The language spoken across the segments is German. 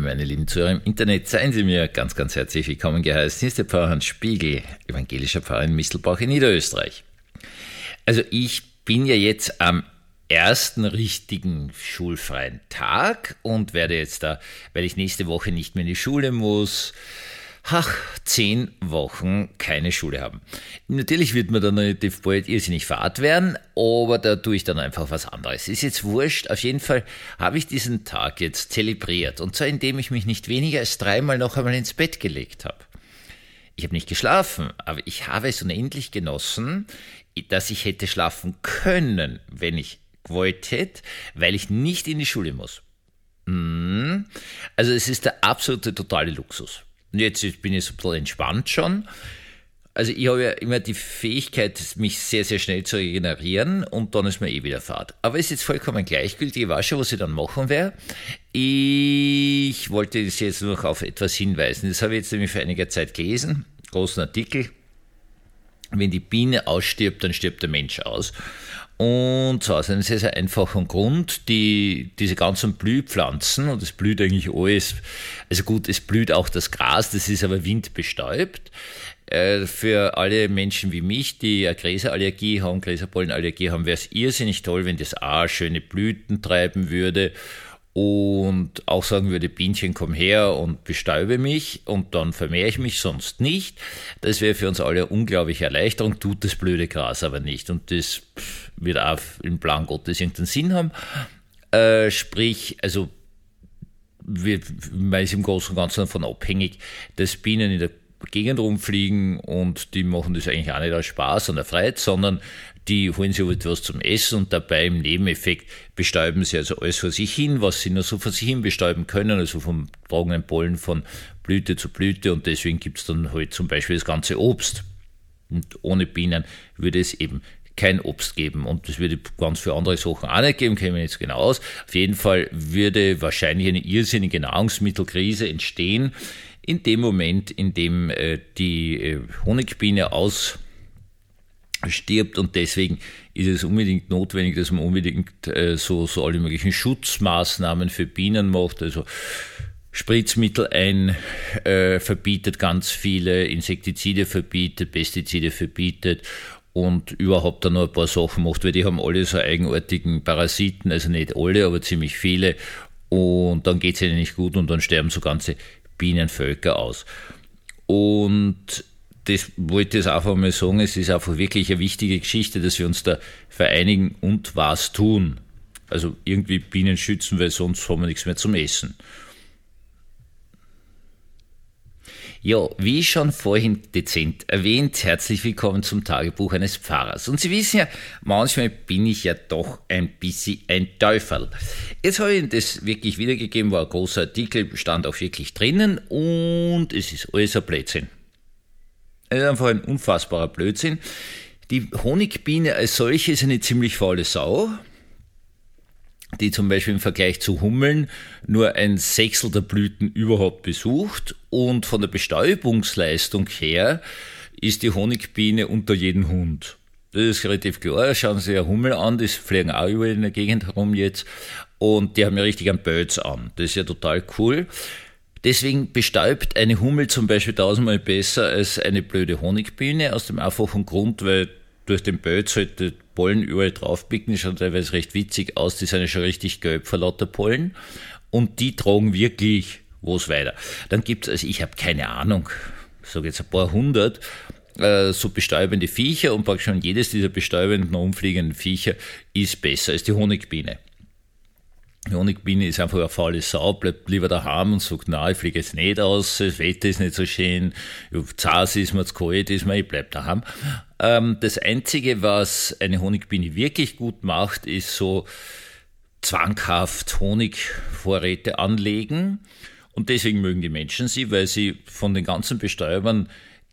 meine lieben Zuhörer im Internet, seien Sie mir ganz, ganz herzlich willkommen geheißen. Hier ist der Pfarrer Hans Spiegel, evangelischer Pfarrer in Mistelbach in Niederösterreich. Also ich bin ja jetzt am ersten richtigen schulfreien Tag und werde jetzt da, weil ich nächste Woche nicht mehr in die Schule muss, 10 Wochen keine Schule haben. Natürlich wird mir dann relativ bald irrsinnig fad werden, aber da tue ich dann einfach was anderes. Ist jetzt wurscht, auf jeden Fall habe ich diesen Tag jetzt zelebriert. Und zwar indem ich mich nicht weniger als 3-mal noch einmal ins Bett gelegt habe. Ich habe nicht geschlafen, aber ich habe es unendlich genossen, dass ich hätte schlafen können, wenn ich gewollt hätte, weil ich nicht in die Schule muss. Also es ist der absolute totale Luxus. Und jetzt bin ich so ein bisschen entspannt schon. Also ich habe ja immer die Fähigkeit, mich sehr, sehr schnell zu regenerieren und dann ist mir wieder Fahrt. Aber es ist jetzt vollkommen gleichgültig. Ich weiß schon, was ich dann machen werde. Ich wollte jetzt nur noch auf etwas hinweisen. Das habe ich jetzt nämlich für einige Zeit gelesen. Großen Artikel. Wenn die Biene ausstirbt, dann stirbt der Mensch aus. Und zwar aus einem sehr, sehr einfachen Grund, diese ganzen Blühpflanzen, und es blüht eigentlich alles, also gut, es blüht auch das Gras, das ist aber windbestäubt. Für alle Menschen wie mich, die eine Gräserallergie haben, Gräserpollenallergie haben, wäre es irrsinnig toll, wenn das auch schöne Blüten treiben würde und auch sagen würde, Bienchen, komm her und bestäube mich und dann vermehre ich mich, sonst nicht. Das wäre für uns alle eine unglaubliche Erleichterung, tut das blöde Gras aber nicht. Und das wird auch im Plan Gottes irgendeinen Sinn haben. Sprich, also man ist im Großen und Ganzen davon abhängig, dass Bienen in der Gegend rumfliegen und die machen das eigentlich auch nicht aus Spaß und Freude, sondern die holen sich etwas zum Essen und dabei im Nebeneffekt bestäuben sie also alles vor sich hin, was sie nur so vor sich hin bestäuben können, also vom tragenden Pollen von Blüte zu Blüte, und deswegen gibt es dann halt zum Beispiel das ganze Obst. Und ohne Bienen würde es eben kein Obst geben und es würde ganz viele andere Sachen auch nicht geben, kenne ich mir nicht so genau aus. Auf jeden Fall würde wahrscheinlich eine irrsinnige Nahrungsmittelkrise entstehen, in dem Moment, in dem die Honigbiene ausstirbt, und deswegen ist es unbedingt notwendig, dass man unbedingt so alle möglichen Schutzmaßnahmen für Bienen macht, also Spritzmittel verbietet ganz viele, Insektizide verbietet, Pestizide verbietet und überhaupt dann noch ein paar Sachen macht, weil die haben alle so eigenartigen Parasiten, also nicht alle, aber ziemlich viele, und dann geht es ihnen nicht gut und dann sterben so ganze Bienenvölker aus. Und das wollte ich jetzt einfach mal sagen, es ist einfach wirklich eine wichtige Geschichte, dass wir uns da vereinigen und was tun. Also irgendwie Bienen schützen, weil sonst haben wir nichts mehr zum Essen. Ja, wie schon vorhin dezent erwähnt, herzlich willkommen zum Tagebuch eines Pfarrers. Und Sie wissen ja, manchmal bin ich ja doch ein bisschen ein Teufel. Jetzt habe ich Ihnen das wirklich wiedergegeben, war ein großer Artikel, stand auch wirklich drinnen, und es ist alles ein Blödsinn. Es ist einfach ein unfassbarer Blödsinn. Die Honigbiene als solche ist eine ziemlich faule Sau, die zum Beispiel im Vergleich zu Hummeln nur ein Sechstel der Blüten überhaupt besucht, und von der Bestäubungsleistung her ist die Honigbiene unter jedem Hund. Das ist relativ klar. Schauen Sie ja Hummel an, die fliegen auch überall in der Gegend herum jetzt, und die haben ja richtig einen Pelz an. Das ist ja total cool. Deswegen bestäubt eine Hummel zum Beispiel 1000-mal besser als eine blöde Honigbiene, aus dem einfachen Grund, weil durch den Pelz halt die Pollen überall draufpicken, die schauen teilweise recht witzig aus, die sind ja schon richtig gelb vor lauter Pollen, und die tragen wirklich was weiter. Dann gibt es, also ich habe keine Ahnung, ich sage jetzt ein paar hundert, so bestäubende Viecher, und praktisch schon jedes dieser bestäubenden, umfliegenden Viecher ist besser als die Honigbiene. Die Honigbiene ist einfach eine faule Sau, bleibt lieber daheim und sagt, nein, ich fliege jetzt nicht aus, das Wetter ist nicht so schön, zart ist mir, zu kalt ist mir, ich bleib daheim. Das Einzige, was eine Honigbiene wirklich gut macht, ist so zwanghaft Honigvorräte anlegen, und deswegen mögen die Menschen sie, weil sie von den ganzen Bestäubern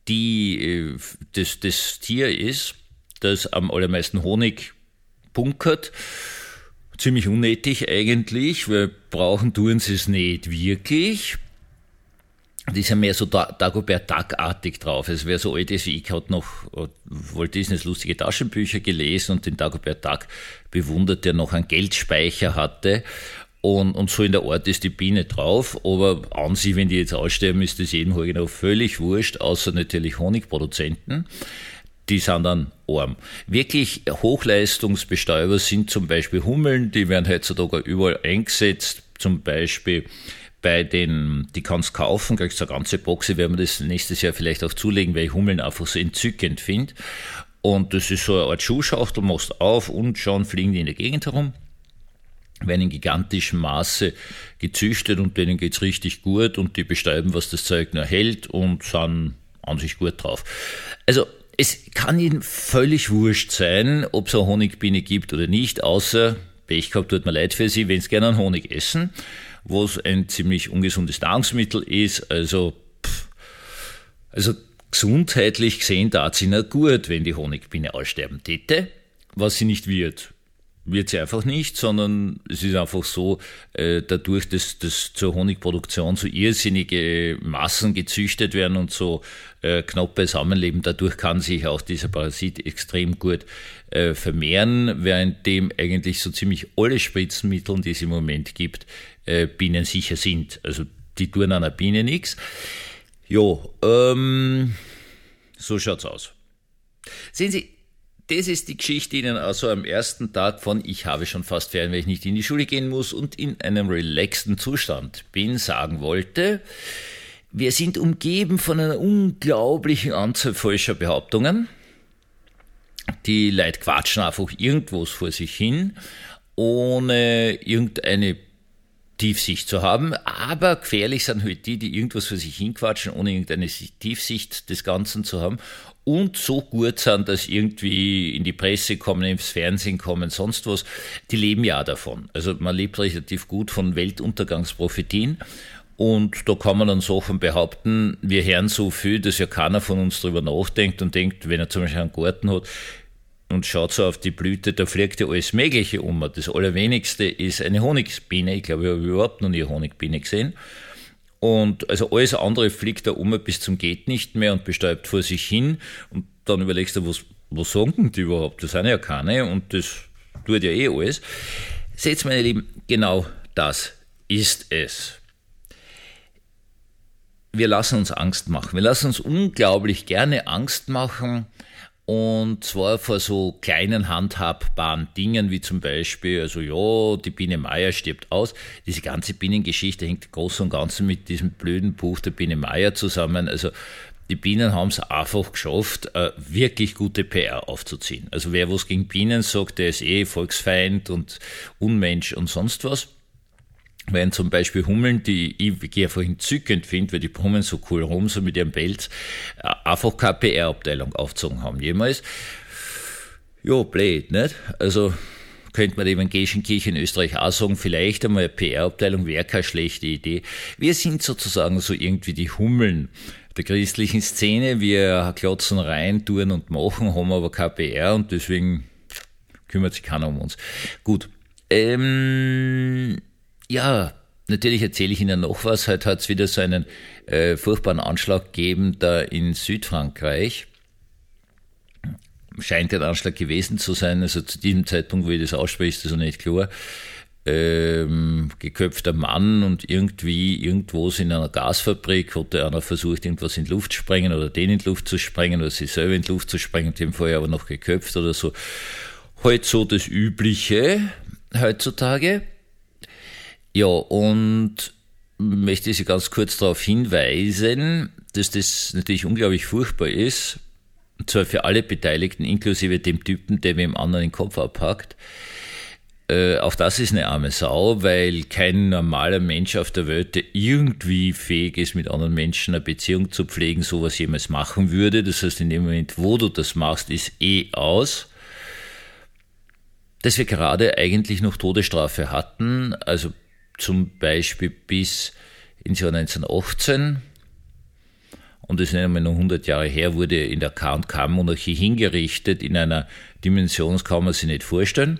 das Tier ist, das am allermeisten Honig bunkert. Ziemlich unnötig eigentlich, weil brauchen tun sie es nicht wirklich. Die ist ja mehr so Dagobert Duck-artig drauf. Es wäre so alt wie ich, hat noch Walt Disneys lustige Taschenbücher gelesen und den Dagobert Duck bewundert, der noch einen Geldspeicher hatte. Und so in der Art ist die Biene drauf, aber an sich, wenn die jetzt aussterben, ist das jedem genau völlig wurscht, außer natürlich Honigproduzenten. Die sind dann arm. Wirklich Hochleistungsbestäuber sind zum Beispiel Hummeln, die werden heutzutage überall eingesetzt, zum Beispiel bei die kannst du kaufen, kriegst du eine ganze Box, ich werde mir das nächstes Jahr vielleicht auch zulegen, weil ich Hummeln einfach so entzückend finde. Und das ist so eine Art Schuhschachtel, machst auf und schon fliegen die in der Gegend herum. Werden in gigantischem Maße gezüchtet und denen geht's richtig gut und die bestäuben, was das Zeug nur hält und sind an sich gut drauf. Also es kann Ihnen völlig wurscht sein, ob es eine Honigbiene gibt oder nicht, außer Pech gehabt, tut mir leid für Sie, wenn Sie gerne einen Honig essen, was ein ziemlich ungesundes Nahrungsmittel ist. Also gesundheitlich gesehen tat es Ihnen gut, wenn die Honigbiene aussterben täte, was sie nicht wird. Wird sie einfach nicht, sondern es ist einfach so, dadurch, dass zur Honigproduktion so irrsinnige Massen gezüchtet werden und so knapp beisammenleben, dadurch kann sich auch dieser Parasit extrem gut vermehren, während dem eigentlich so ziemlich alle Spritzmittel, die es im Moment gibt, bienensicher sind. Also die tun einer Biene nichts. Jo, so schaut's aus. Sehen Sie, das ist die Geschichte Ihnen also am ersten Tag von ich habe schon fast Ferien, weil ich nicht in die Schule gehen muss und in einem relaxten Zustand bin, sagen wollte. Wir sind umgeben von einer unglaublichen Anzahl falscher Behauptungen. Die Leute quatschen einfach irgendwas vor sich hin, ohne irgendeine Tiefsicht zu haben, aber gefährlich sind halt die irgendwas vor sich hinquatschen, ohne irgendeine Tiefsicht des Ganzen zu haben und so gut sind, dass irgendwie in die Presse kommen, ins Fernsehen kommen, sonst was, die leben ja davon. Also man lebt relativ gut von Weltuntergangsprophetien und da kann man dann Sachen behaupten, wir hören so viel, dass ja keiner von uns drüber nachdenkt und denkt, wenn er zum Beispiel einen Garten hat und schaut so auf die Blüte, da fliegt ja alles Mögliche um. Das Allerwenigste ist eine Honigbiene. Ich glaube, ich habe überhaupt noch nie eine Honigbiene gesehen. Und also alles andere fliegt da bis zum geht nicht mehr und bestäubt vor sich hin. Und dann überlegst du, was sagen denn die überhaupt? Das sind ja keine und das tut ja eh alles. Seht, meine Lieben, genau das ist es. Wir lassen uns Angst machen. Wir lassen uns unglaublich gerne Angst machen. Und zwar vor so kleinen handhabbaren Dingen wie zum Beispiel, also ja, die Biene Meier stirbt aus. Diese ganze Bienengeschichte hängt groß und ganzen mit diesem blöden Buch der Biene Meier zusammen. Also die Bienen haben es einfach geschafft, wirklich gute PR aufzuziehen. Also wer was gegen Bienen sagt, der ist Volksfeind und Unmensch und sonst was. Wenn zum Beispiel Hummeln, die ich einfach entzückend finde, weil die brummen so cool rum, so mit ihrem Pelz, einfach keine PR-Abteilung aufgezogen haben jemals. Ja, blöd, nicht? Also könnte man der evangelischen Kirche in Österreich auch sagen, vielleicht einmal eine PR-Abteilung wäre keine schlechte Idee. Wir sind sozusagen so irgendwie die Hummeln der christlichen Szene. Wir klotzen rein, tun und machen, haben aber keine PR und deswegen kümmert sich keiner um uns. Gut. Ja, natürlich erzähle ich Ihnen noch was. Heute hat es wieder so einen furchtbaren Anschlag gegeben da in Südfrankreich. Scheint ein Anschlag gewesen zu sein. Also zu diesem Zeitpunkt, wo ich das ausspreche, ist das noch nicht klar. Geköpfter Mann und irgendwo in einer Gasfabrik hat einer versucht, irgendwas in die Luft zu sprengen oder den in die Luft zu sprengen oder sich selber in die Luft zu sprengen, dem vorher aber noch geköpft oder so. Halt so das Übliche heutzutage. Ja, und möchte Sie ganz kurz darauf hinweisen, dass das natürlich unglaublich furchtbar ist, und zwar für alle Beteiligten, inklusive dem Typen, der dem anderen den Kopf abhackt. Auch das ist eine arme Sau, weil kein normaler Mensch auf der Welt, der irgendwie fähig ist, mit anderen Menschen eine Beziehung zu pflegen, sowas jemals machen würde. Das heißt, in dem Moment, wo du das machst, ist aus. Dass wir gerade eigentlich noch Todesstrafe hatten, also zum Beispiel bis ins Jahr 1918, und das ist nicht einmal noch 100 Jahre her, wurde in der K&K-Monarchie hingerichtet in einer Dimension, das kann man sich nicht vorstellen.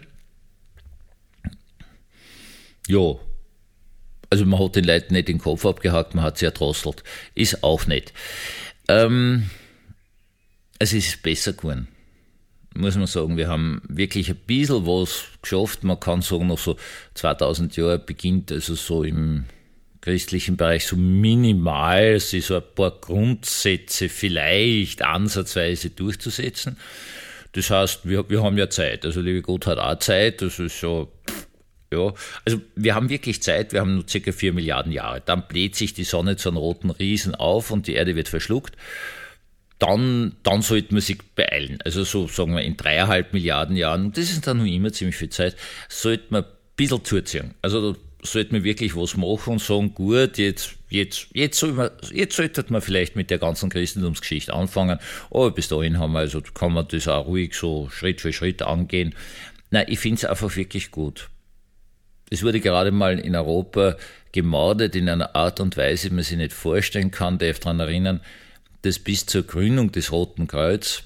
Ja, also man hat den Leuten nicht den Kopf abgehackt, man hat sie erdrosselt. Ist auch nicht. Es ist besser geworden. muss man sagen, wir haben wirklich ein bisschen was geschafft. Man kann sagen, noch so 2000 Jahre beginnt also so im christlichen Bereich so minimal, sich so ein paar Grundsätze vielleicht ansatzweise durchzusetzen. Das heißt, wir haben ja Zeit. Also liebe Gott hat auch Zeit. Das ist so, ja. Also wir haben wirklich Zeit. Wir haben nur circa 4 Milliarden Jahre. Dann bläht sich die Sonne zu einem roten Riesen auf und die Erde wird verschluckt. Dann sollte man sich beeilen. Also so sagen wir in 3,5 Milliarden Jahren, und das ist dann noch immer ziemlich viel Zeit, sollte man ein bisschen zuziehen. Also da sollte man wirklich was machen und sagen, gut, jetzt sollte man vielleicht mit der ganzen Christentumsgeschichte anfangen, aber bis dahin kann man das auch ruhig so Schritt für Schritt angehen. Nein, ich finde es einfach wirklich gut. Es wurde gerade mal in Europa gemordet in einer Art und Weise, die man sich nicht vorstellen kann. Darf daran erinnern, dass bis zur Gründung des Roten Kreuz,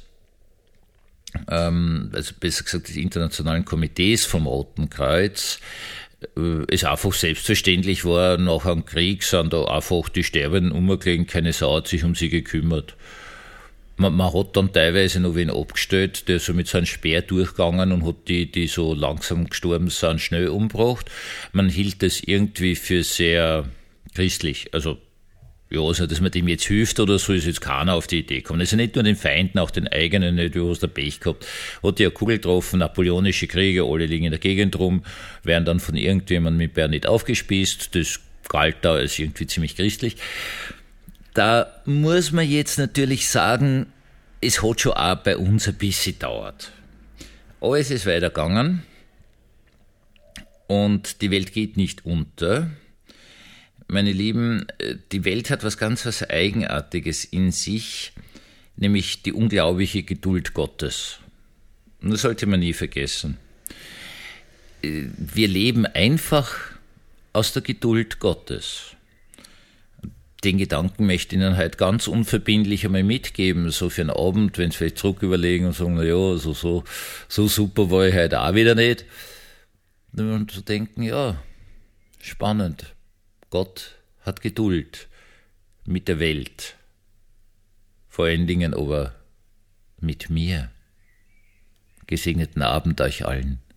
also besser gesagt des Internationalen Komitees vom Roten Kreuz, es einfach selbstverständlich war, nach einem Krieg sind da einfach die Sterbenden umgelegen, keine Sau hat sich um sie gekümmert. Man hat dann teilweise noch wen abgestellt, der so mit so einem Speer durchgegangen und hat die so langsam gestorben sind, schnell umgebracht. Man hielt das irgendwie für sehr christlich, also ja, also dass man dem jetzt hilft oder so, ist jetzt keiner auf die Idee gekommen. Also nicht nur den Feinden, auch den eigenen, nicht, du hast ein Pech gehabt. Hat ja Kugel getroffen, napoleonische Kriege, alle liegen in der Gegend rum, werden dann von irgendjemandem mit Bernit aufgespießt, das galt da als irgendwie ziemlich christlich. Da muss man jetzt natürlich sagen, es hat schon auch bei uns ein bisschen gedauert. Alles ist weitergegangen und die Welt geht nicht unter. Meine Lieben, die Welt hat was Eigenartiges in sich, nämlich die unglaubliche Geduld Gottes. Und das sollte man nie vergessen. Wir leben einfach aus der Geduld Gottes. Den Gedanken möchte ich Ihnen heute ganz unverbindlich einmal mitgeben, so für einen Abend, wenn Sie vielleicht zurück überlegen und sagen, na ja, so super war ich heute auch wieder nicht. Und zu denken, ja, spannend. Gott hat Geduld mit der Welt, vor allen Dingen aber mit mir. Gesegneten Abend euch allen.